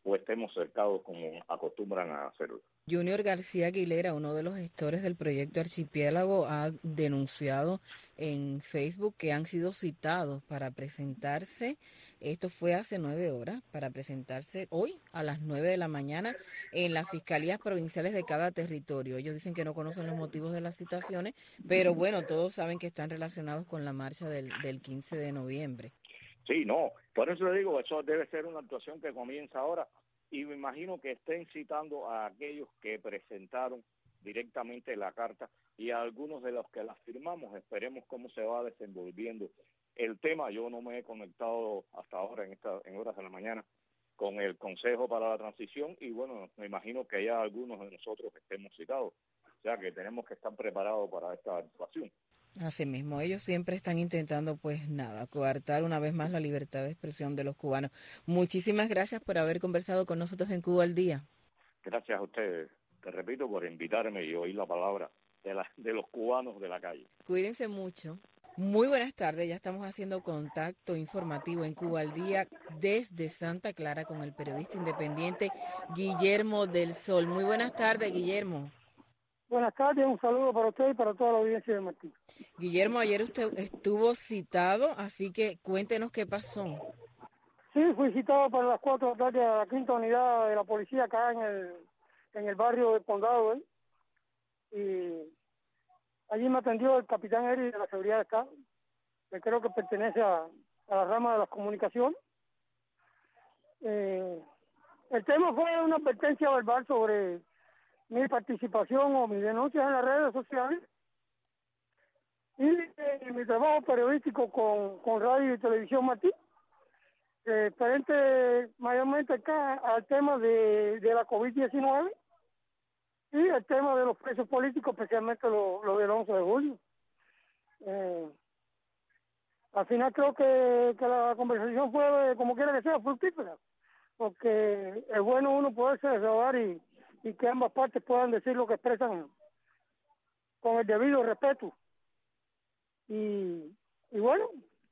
o estemos cercados como acostumbran a hacerlo. Junior García Aguilera, uno de los gestores del proyecto Archipiélago, ha denunciado en Facebook que han sido citados para presentarse, esto fue hace nueve horas, para presentarse hoy a las nueve de la mañana en las fiscalías provinciales de cada territorio. Ellos dicen que no conocen los motivos de las citaciones, pero bueno, todos saben que están relacionados con la marcha del, del quince de noviembre. Sí, no, por eso le digo, eso debe ser una actuación que comienza ahora. Y me imagino que estén citando a aquellos que presentaron directamente la carta y a algunos de los que la firmamos. Esperemos cómo se va desenvolviendo el tema. Yo no me he conectado hasta ahora en esta, en horas de la mañana con el Consejo para la Transición y bueno, me imagino que ya algunos de nosotros estemos citados. O sea que tenemos que estar preparados para esta actuación. Así mismo, ellos siempre están intentando, pues nada, coartar una vez más la libertad de expresión de los cubanos. Muchísimas gracias por haber conversado con nosotros en Cuba al Día. Gracias a ustedes, te repito, por invitarme y oír la palabra de, la, de los cubanos de la calle. Cuídense mucho. Muy buenas tardes, ya estamos haciendo contacto informativo en Cuba al Día desde Santa Clara con el periodista independiente Guillermo del Sol. Muy buenas tardes, Guillermo. Buenas tardes, un saludo para usted y para toda la audiencia de Martín. Guillermo, ayer usted estuvo citado, así que cuéntenos qué pasó. Sí, fui citado para las cuatro de la tarde a la quinta unidad de la policía acá en el, en el barrio del Condado, ¿eh? Y allí me atendió el capitán Eri de la Seguridad de Estado, que creo que pertenece a, a la rama de las comunicaciones. Eh, el tema fue una advertencia verbal sobre mi participación o mis denuncias en las redes sociales y eh, mi trabajo periodístico con, con radio y televisión Martín, eh, frente mayormente acá al tema de, de la COVID diecinueve y el tema de los presos políticos, especialmente lo, lo del once de julio. Eh, al final creo que, que la conversación fue, como quiera que sea, fructífera, porque es bueno uno poderse desahogar y y que ambas partes puedan decir lo que expresan con el debido respeto. Y, y bueno,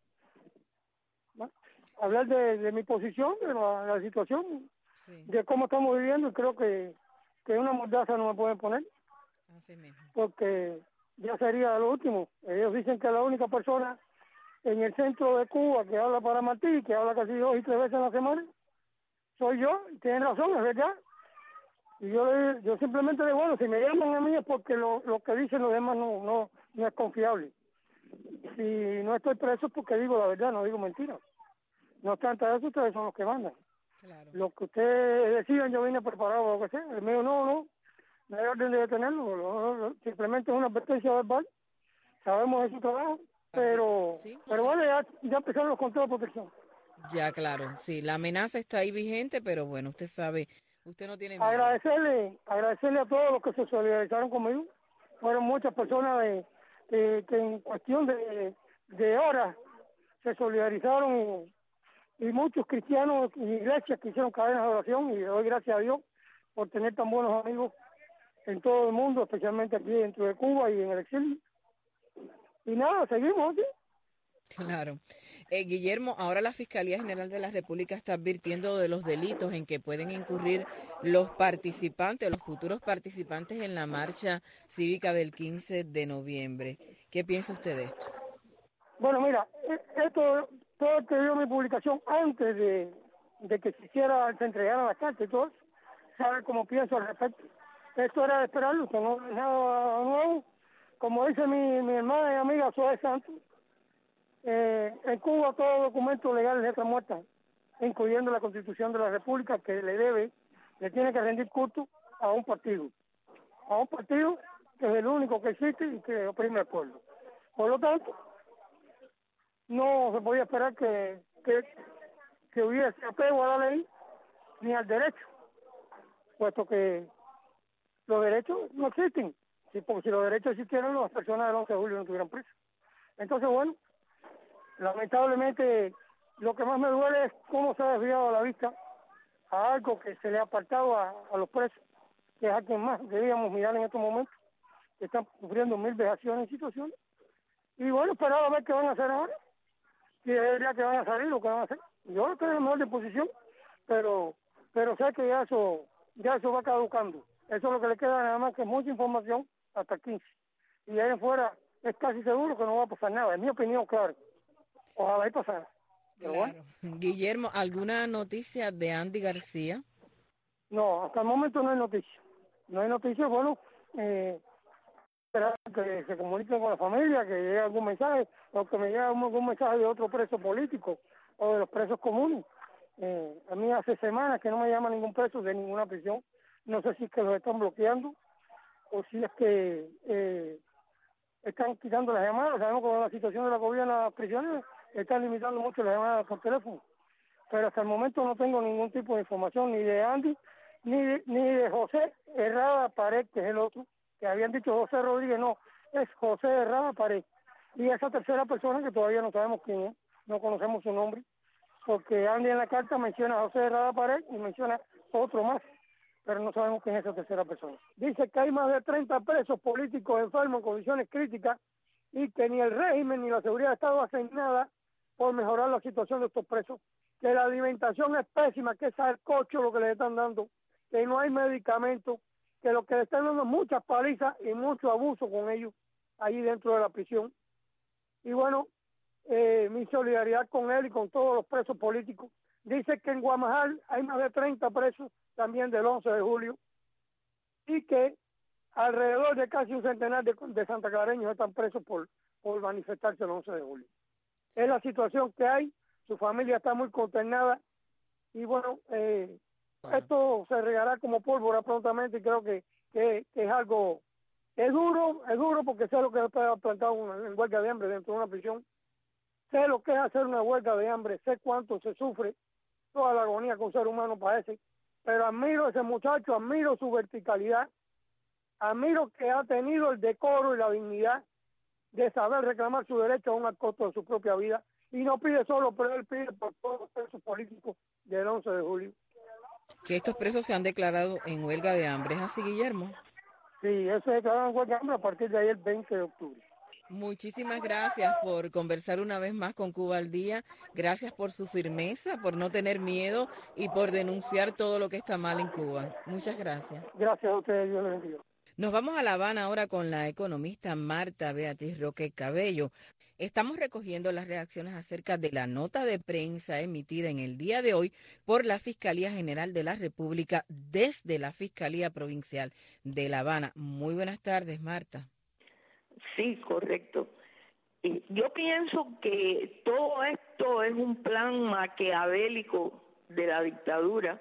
hablar de, de mi posición, de la, la situación, sí, de cómo estamos viviendo, y creo que, que una mordaza no me pueden poner. Así mismo. Porque ya sería lo último. Ellos dicen que la única persona en el centro de Cuba que habla para Martí, que habla casi dos y tres veces a la semana, soy yo, y tienen razón, es verdad. Y yo le, yo simplemente digo, bueno, si me llaman a mí es porque lo, lo que dicen los demás no, no, no es confiable. Si no estoy preso es porque digo la verdad, no digo mentira. No obstante eso, ustedes son los que mandan. Claro. Lo que ustedes decidan, yo vine preparado o lo que sea. El mío no, no, no hay orden de detenerlo. No, no, simplemente es una advertencia verbal. Sabemos de su trabajo, pero, ¿sí? pero bueno, ya, ya empezaron los controles de protección. Ya, claro, sí, la amenaza está ahí vigente, pero bueno, usted sabe... Usted no tiene miedo. Agradecerle, agradecerle a todos los que se solidarizaron conmigo. Fueron muchas personas de, de, que en cuestión de, de horas se solidarizaron y, y muchos cristianos y iglesias que hicieron cadenas de oración y le doy gracias a Dios por tener tan buenos amigos en todo el mundo, especialmente aquí dentro de Cuba y en el exilio. Y nada, seguimos, ¿sí? Claro. Eh, Guillermo, ahora la Fiscalía General de la República está advirtiendo de los delitos en que pueden incurrir los participantes, los futuros participantes en la marcha cívica del quince de noviembre. ¿Qué piensa usted de esto? Bueno, mira, esto, todo el que vio mi publicación antes de, de que se hiciera, se entregara la carta y todo eso, sabe cómo pienso al respecto. Esto era de esperarlo, que no es nada nuevo. Como dice mi, mi hermana y amiga Zoe Santos, Eh, en Cuba todo documento legal es letra muerta, incluyendo la Constitución de la República, que le debe, le tiene que rendir culto a un partido, a un partido que es el único que existe y que oprime al pueblo. Por lo tanto, no se podía esperar que, que, que hubiese apego a la ley ni al derecho, puesto que los derechos no existen, sí, porque si los derechos existieran, las personas del once de julio no estuvieran presas. Entonces, bueno, lamentablemente lo que más me duele es cómo se ha desviado la vista a algo que se le ha apartado a, a los presos, que es a quien más debíamos mirar en estos momentos, que están sufriendo mil vejaciones y situaciones. Y bueno, esperar a ver qué van a hacer ahora, si es verdad que van a salir o qué van a hacer. Yo estoy en la mejor disposición, pero pero sé que ya eso, ya eso va caducando. Eso es lo que le queda nada más que mucha información hasta quince. Y ahí en fuera es casi seguro que no va a pasar nada. En mi opinión, claro. Ojalá y pasara. Pero claro. Bueno. Guillermo, ¿alguna noticia de Andy García? No, hasta el momento no hay noticia. No hay noticia, bueno, eh, esperar que se comuniquen con la familia, que llegue algún mensaje, o que me llegue algún mensaje de otro preso político, o de los presos comunes. Eh, a mí hace semanas que no me llama ningún preso de ninguna prisión. No sé si es que los están bloqueando, o si es que eh, están quitando las llamadas. Sabemos que con la situación de la COVID en las prisiones están limitando mucho las llamadas por teléfono. Pero hasta el momento no tengo ningún tipo de información, ni de Andy, ni de, ni de José Herrada Pared, que es el otro, que habían dicho José Rodríguez, no, es José Herrada Pared. Y esa tercera persona que todavía no sabemos quién es, no conocemos su nombre, porque Andy en la carta menciona a José Herrada Pared y menciona otro más, pero no sabemos quién es esa tercera persona. Dice que hay más de treinta presos políticos enfermos en condiciones críticas y que ni el régimen ni la seguridad de Estado hacen nada por mejorar la situación de estos presos, que la alimentación es pésima, que es sancocho lo que les están dando, que no hay medicamentos, que lo que le están dando es muchas palizas y mucho abuso con ellos ahí dentro de la prisión. Y bueno, eh, mi solidaridad con él y con todos los presos políticos. Dice que en Guamajal hay más de treinta presos también del once de julio y que alrededor de casi un centenar de, de santaclareños están presos por, por manifestarse el once de julio. Es la situación que hay, su familia está muy consternada y bueno, eh, bueno. esto se regará como pólvora prontamente y creo que, que, que es algo, es duro, es duro porque sé lo que es plantar una en huelga de hambre dentro de una prisión, sé lo que es hacer una huelga de hambre, sé cuánto se sufre, toda la agonía que un ser humano padece, pero admiro a ese muchacho, admiro su verticalidad, admiro que ha tenido el decoro y la dignidad de saber reclamar su derecho aún al costo de su propia vida, y no pide solo, pero él pide por todos los presos políticos del once de julio. Que estos presos se han declarado en huelga de hambre, ¿es así, Guillermo? Sí, eso se declaró en huelga de hambre a partir de ayer, veinte de octubre. Muchísimas gracias por conversar una vez más con Cuba al Día. Gracias por su firmeza, por no tener miedo y por denunciar todo lo que está mal en Cuba. Muchas gracias. Gracias a ustedes, Dios les bendiga. Nos vamos a La Habana ahora con la economista Marta Beatriz Roque Cabello. Estamos recogiendo las reacciones acerca de la nota de prensa emitida en el día de hoy por la Fiscalía General de la República desde la Fiscalía Provincial de La Habana. Muy buenas tardes, Marta. Sí, correcto. Yo pienso que todo esto es un plan maquiavélico de la dictadura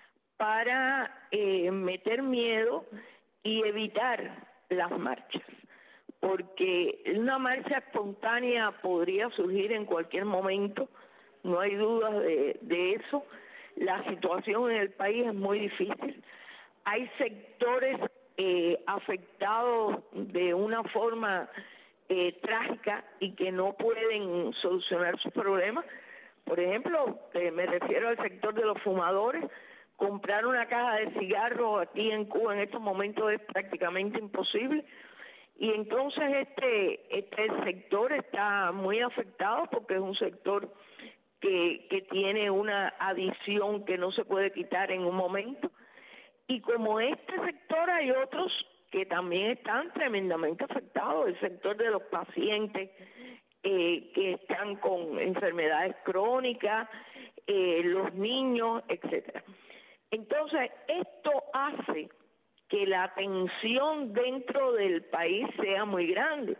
para eh, meter miedo y evitar las marchas, porque una marcha espontánea podría surgir en cualquier momento, no hay dudas de, de eso. La situación en el país es muy difícil, hay sectores eh, afectados de una forma eh, trágica y que no pueden solucionar sus problemas. Por ejemplo, eh, me refiero al sector de los fumadores. Comprar una caja de cigarros aquí en Cuba en estos momentos es prácticamente imposible y entonces este este sector está muy afectado porque es un sector que, que tiene una adicción que no se puede quitar en un momento y como este sector hay otros que también están tremendamente afectados, el sector de los pacientes eh, que están con enfermedades crónicas, eh, los niños, etcétera. Entonces, esto hace que la tensión dentro del país sea muy grande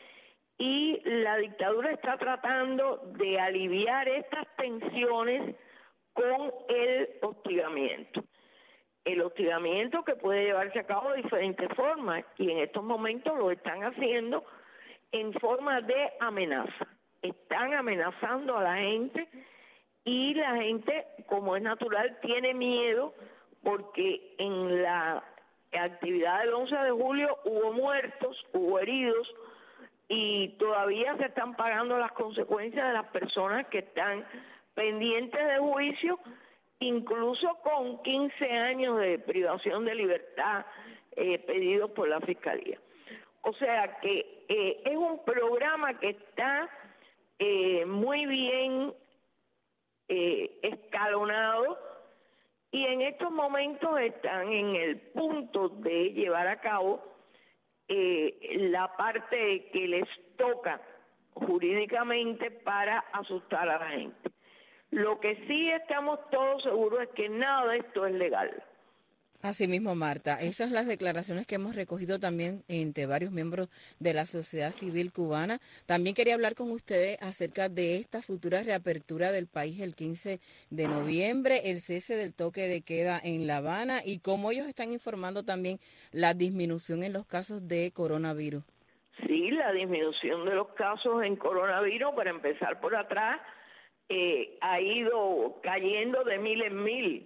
y la dictadura está tratando de aliviar estas tensiones con el hostigamiento. El hostigamiento que puede llevarse a cabo de diferentes formas y en estos momentos lo están haciendo en forma de amenaza. Están amenazando a la gente y la gente, como es natural, tiene miedo porque en la actividad del once de julio hubo muertos, hubo heridos y todavía se están pagando las consecuencias de las personas que están pendientes de juicio, incluso con quince años de privación de libertad eh, pedidos por la Fiscalía. O sea que eh, es un programa que está eh, muy bien Eh, escalonado y en estos momentos están en el punto de llevar a cabo eh, la parte que les toca jurídicamente para asustar a la gente. Lo que sí estamos todos seguros es que nada de esto es legal. Así mismo, Marta, esas son las declaraciones que hemos recogido también entre varios miembros de la sociedad civil cubana. También quería hablar con ustedes acerca de esta futura reapertura del país el quince de noviembre, el cese del toque de queda en La Habana y cómo ellos están informando también la disminución en los casos de coronavirus. Sí, la disminución de los casos en coronavirus, para empezar por atrás, eh, ha ido cayendo de mil en mil.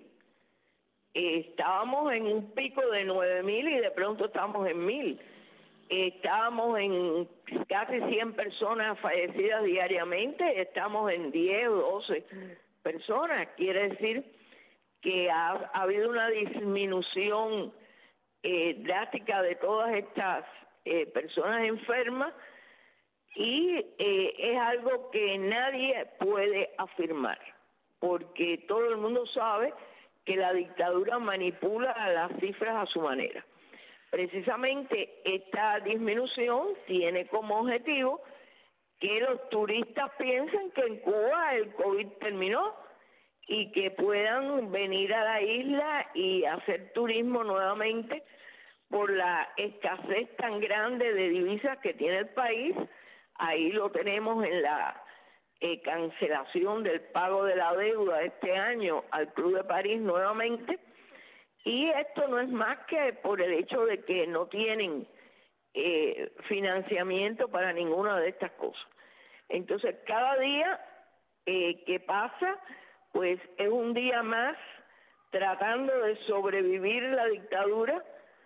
Estábamos en un pico de nueve mil y de pronto estamos en mil. Estábamos en casi cien personas fallecidas diariamente, estamos en diez o doce personas. Quiere decir que ha, ha habido una disminución eh, drástica de todas estas eh, personas enfermas y eh, es algo que nadie puede afirmar, porque todo el mundo sabe que la dictadura manipula las cifras a su manera. Precisamente esta disminución tiene como objetivo que los turistas piensen que en Cuba el COVID terminó y que puedan venir a la isla y hacer turismo nuevamente por la escasez tan grande de divisas que tiene el país. Ahí lo tenemos en la Eh, cancelación del pago de la deuda este año al Club de París nuevamente, y esto no es más que por el hecho de que no tienen eh, financiamiento para ninguna de estas cosas. Entonces cada día eh, que pasa pues es un día más tratando de sobrevivir la dictadura,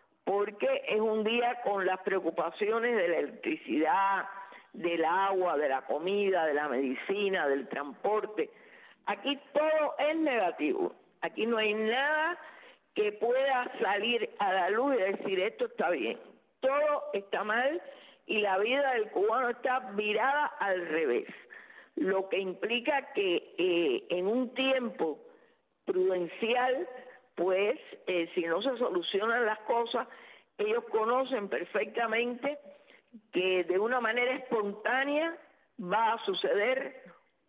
porque es un día con las preocupaciones de la electricidad, del agua, de la comida, de la medicina, del transporte. Aquí todo es negativo. Aquí no hay nada que pueda salir a la luz y decir esto está bien. Todo está mal y la vida del cubano está virada al revés. Lo que implica que eh, en un tiempo prudencial, pues eh, si no se solucionan las cosas, ellos conocen perfectamente que de una manera espontánea va a suceder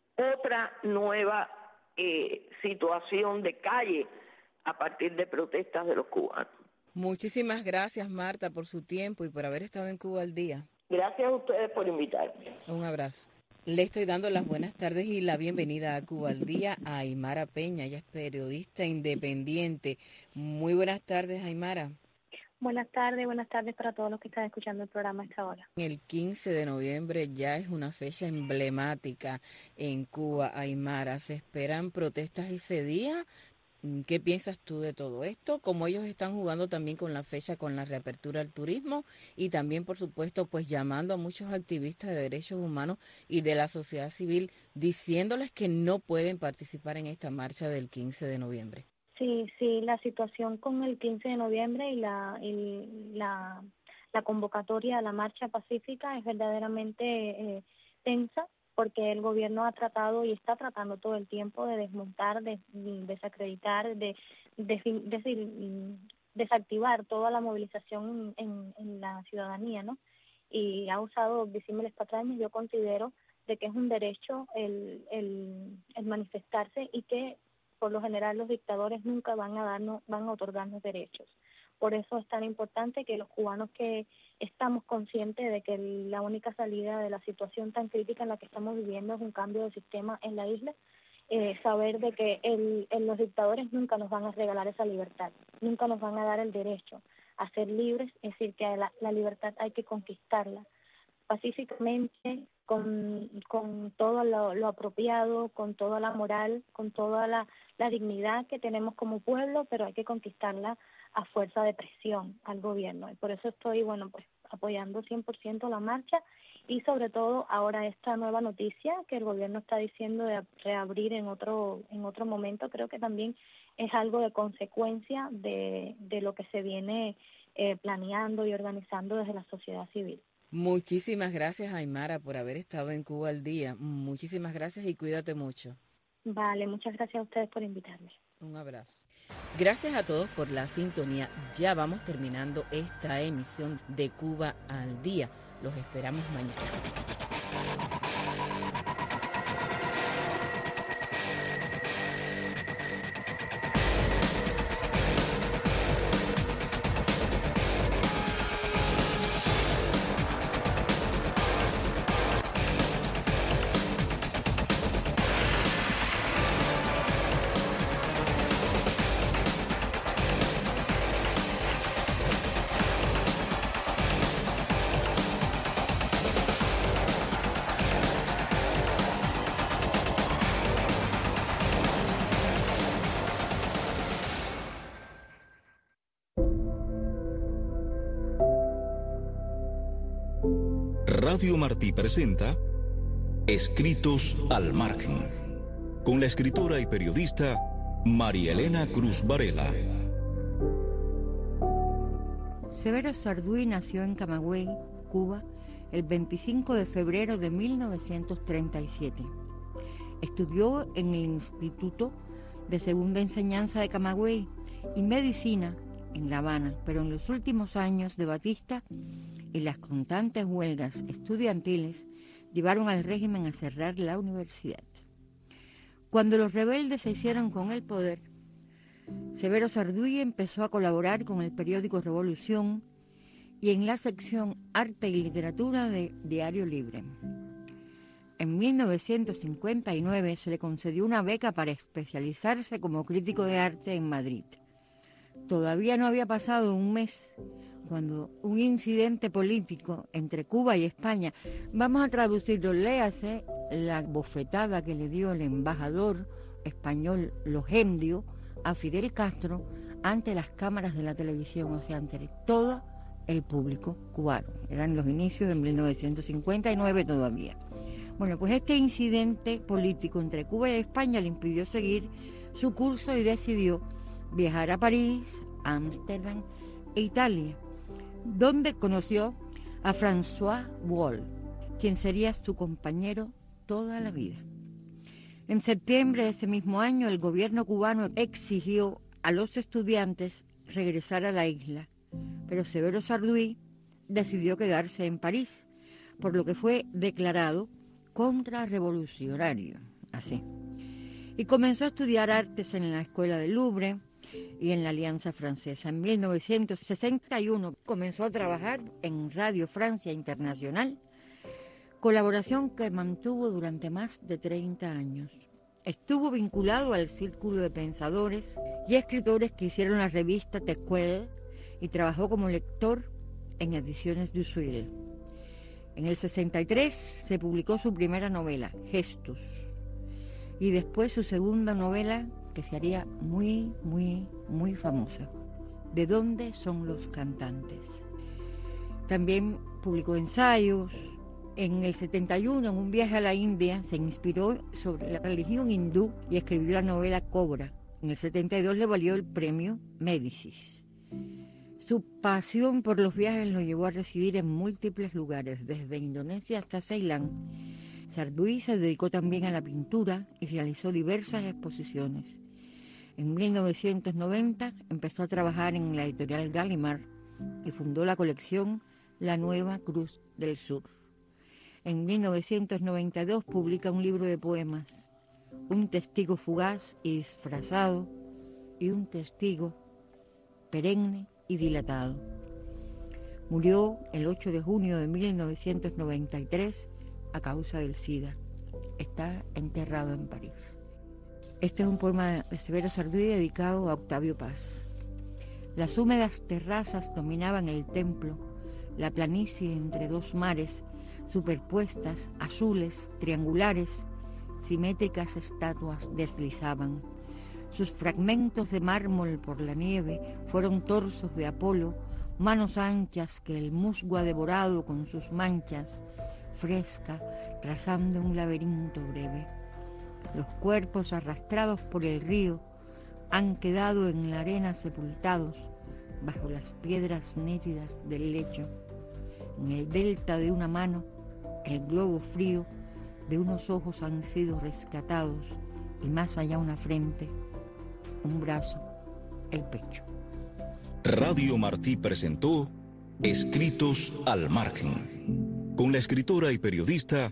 otra nueva eh, situación de calle a partir de protestas de los cubanos. Muchísimas gracias, Marta, por su tiempo y por haber estado en Cuba al Día. Gracias a ustedes por invitarme. Un abrazo. Le estoy dando las buenas tardes y la bienvenida a Cuba al Día a Aymara Peña. Ella es periodista independiente. Muy buenas tardes, Aymara. Buenas tardes, buenas tardes para todos los que están escuchando el programa a esta hora. El quince de noviembre ya es una fecha emblemática en Cuba, Aymara. ¿Se esperan protestas ese día? ¿Qué piensas tú de todo esto? Como ellos están jugando también con la fecha, con la reapertura al turismo y también, por supuesto, pues llamando a muchos activistas de derechos humanos y de la sociedad civil, diciéndoles que no pueden participar en esta marcha del quince de noviembre. Sí, sí, la situación con el quince de noviembre y la y la, la convocatoria a la marcha pacífica es verdaderamente eh, tensa, porque el gobierno ha tratado y está tratando todo el tiempo de desmontar, de, de desacreditar, de, de, de, de desactivar toda la movilización en, en la ciudadanía, ¿no? Y ha usado disímiles patrañas. Yo considero de que es un derecho el, el, el manifestarse y que por lo general los dictadores nunca van a darnos, van a otorgarnos derechos. Por eso es tan importante que los cubanos que estamos conscientes de que la única salida de la situación tan crítica en la que estamos viviendo es un cambio de sistema en la isla, eh, saber de que el, el, los dictadores nunca nos van a regalar esa libertad, nunca nos van a dar el derecho a ser libres, es decir, que la, la libertad hay que conquistarla pacíficamente, con, con todo lo, lo apropiado, con toda la moral, con toda la, la dignidad que tenemos como pueblo, pero hay que conquistarla a fuerza de presión al gobierno. Y por eso estoy, bueno, pues apoyando cien por ciento la marcha y sobre todo ahora esta nueva noticia que el gobierno está diciendo de reabrir en otro en otro momento, creo que también es algo de consecuencia de, de lo que se viene eh, planeando y organizando desde la sociedad civil. Muchísimas gracias, Aymara, por haber estado en Cuba al Día. Muchísimas gracias y cuídate mucho. Vale, muchas gracias a ustedes por invitarme. Un abrazo. Gracias a todos por la sintonía. Ya vamos terminando esta emisión de Cuba al Día. Los esperamos mañana. Radio Martí presenta Escritos al Margen, con la escritora y periodista María Elena Cruz Varela. Severo Sarduy nació en Camagüey, Cuba, el veinticinco de febrero de mil novecientos treinta y siete. Estudió en el Instituto de Segunda Enseñanza de Camagüey y Medicina en La Habana, pero en los últimos años de Batista y las constantes huelgas estudiantiles llevaron al régimen a cerrar la universidad. Cuando los rebeldes se hicieron con el poder, Severo Sarduy empezó a colaborar con el periódico Revolución y en la sección Arte y Literatura de Diario Libre. En mil novecientos cincuenta y nueve se le concedió una beca para especializarse como crítico de arte en Madrid. Todavía no había pasado un mes cuando un incidente político entre Cuba y España, vamos a traducirlo, léase la bofetada que le dio el embajador español Logendio a Fidel Castro ante las cámaras de la televisión, o sea, ante todo el público cubano. Eran los inicios de mil novecientos cincuenta y nueve todavía. Bueno, pues este incidente político entre Cuba y España le impidió seguir su curso y decidió viajar a París, Ámsterdam e Italia, donde conoció a François Wall, quien sería su compañero toda la vida. En septiembre de ese mismo año, el gobierno cubano exigió a los estudiantes regresar a la isla, pero Severo Sarduy decidió quedarse en París, por lo que fue declarado contrarrevolucionario, así. Y comenzó a estudiar artes en la Escuela del Louvre y en la Alianza Francesa. En mil novecientos sesenta y uno comenzó a trabajar en Radio Francia Internacional, colaboración que mantuvo durante más de treinta años. Estuvo vinculado al círculo de pensadores y escritores que hicieron la revista Tequel y trabajó como lector en Ediciones du Suil. En el sesenta y tres se publicó su primera novela, Gestos, y después su segunda novela, que se haría muy, muy, muy famosa, ¿De dónde son los cantantes? También publicó ensayos. En el setenta y uno, en un viaje a la India, se inspiró sobre la religión hindú y escribió la novela Cobra. En el setenta y dos le valió el premio Médicis. Su pasión por los viajes lo llevó a residir en múltiples lugares, desde Indonesia hasta Ceilán. Sarduy se dedicó también a la pintura y realizó diversas exposiciones. En mil novecientos noventa empezó a trabajar en la editorial Gallimard y fundó la colección La Nueva Cruz del Sur. En mil novecientos noventa y dos publica un libro de poemas, Un testigo fugaz y disfrazado y un testigo perenne y dilatado. Murió el ocho de junio de mil novecientos noventa y tres a causa del SIDA. Está enterrado en París. Este es un poema de Severo Sarduy dedicado a Octavio Paz. Las húmedas terrazas dominaban el templo, la planicie entre dos mares, superpuestas, azules, triangulares, simétricas estatuas deslizaban. Sus fragmentos de mármol por la nieve fueron torsos de Apolo, manos anchas que el musgo ha devorado con sus manchas, fresca, trazando un laberinto breve. Los cuerpos arrastrados por el río han quedado en la arena sepultados bajo las piedras nítidas del lecho. En el delta de una mano, el globo frío de unos ojos han sido rescatados y más allá una frente, un brazo, el pecho. Radio Martí presentó Escritos al Margen, con la escritora y periodista